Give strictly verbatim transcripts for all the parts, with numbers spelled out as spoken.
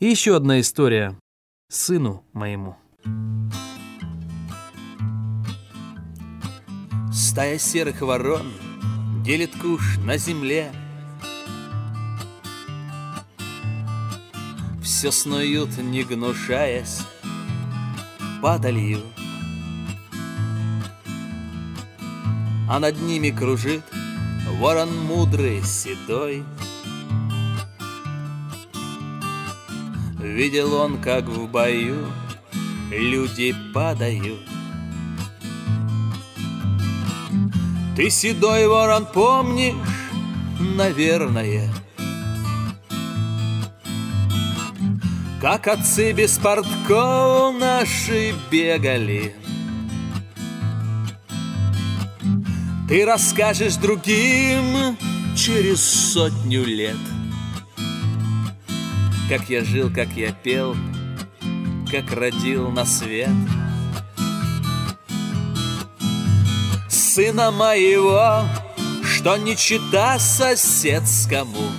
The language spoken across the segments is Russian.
И еще одна история сыну моему. Стая серых ворон делит куш на земле. Все снуют, не гнушаясь, падалью, а над ними кружит ворон мудрый, седой. Видел он, как в бою люди падают. Ты, седой ворон, помнишь, наверное, как отцы без портков наши бегали. Ты расскажешь другим через сотню лет, как я жил, как я пел, как родил на свет сына моего, что не чита соседскому.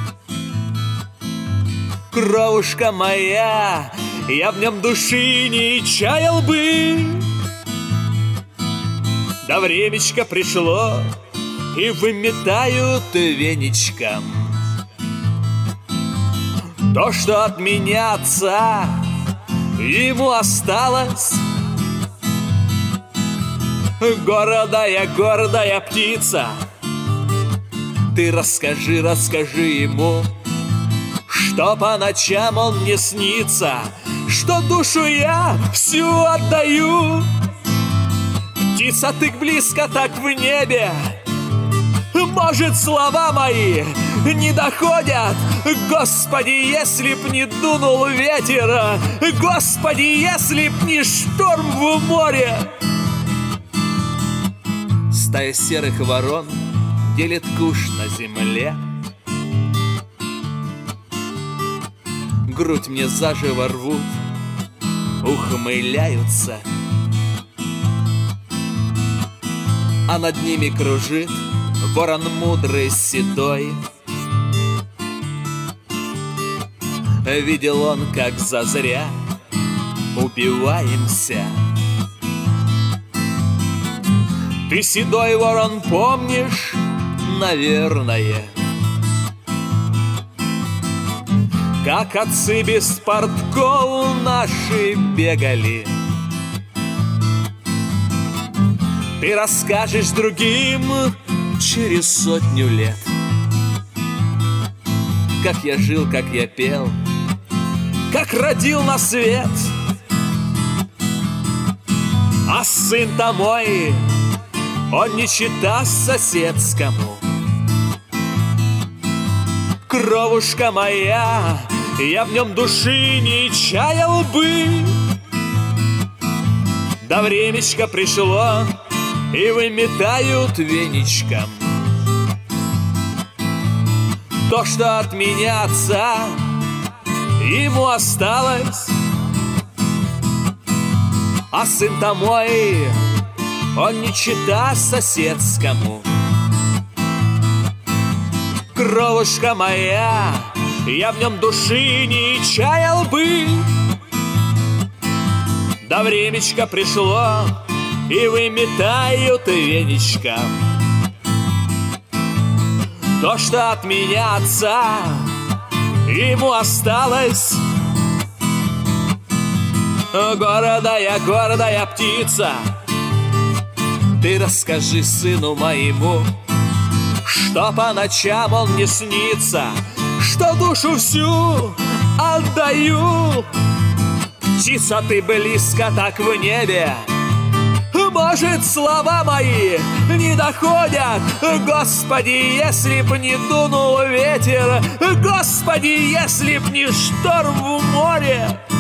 Кровушка моя, я в нем души не чаял бы. Да времечко пришло, и выметают веничком то, что от меня отца ему осталось. Гордая, гордая птица, ты расскажи, расскажи ему, что по ночам он мне снится, что душу я всю отдаю. Птица, ты близко так в небе, может, слова мои не доходят. Господи, если б не дунул ветер, Господи, если б не шторм в море. Стая серых ворон делит куш на земле. Грудь мне заживо рвут, ухмыляются, а над ними кружит ворон мудрый, седой. Видел он, как зазря убиваемся. Ты, седой ворон, помнишь, наверное, как отцы без портков наши бегали. Ты расскажешь другим через сотню лет, как я жил, как я пел, как родил на свет. А сын-то мой, он не чита соседскому. Кровушка моя, я в нем души не чаял бы. Да времечко пришло, и выметают веничком то, что от меня отца ему осталось. А сын-то мой, он не чита соседскому. Кровушка моя, я в нем души не чаял бы. Да времечко пришло, и выметают веничком то, что от меня отца ему осталось. Гордая, гордая птица, ты расскажи сыну моему, что по ночам он мне снится, что душу всю отдаю. Птица, ты близко так в небе, может, слова мои не доходят. Господи, если б не дунул ветер, Господи, если б не шторм в море.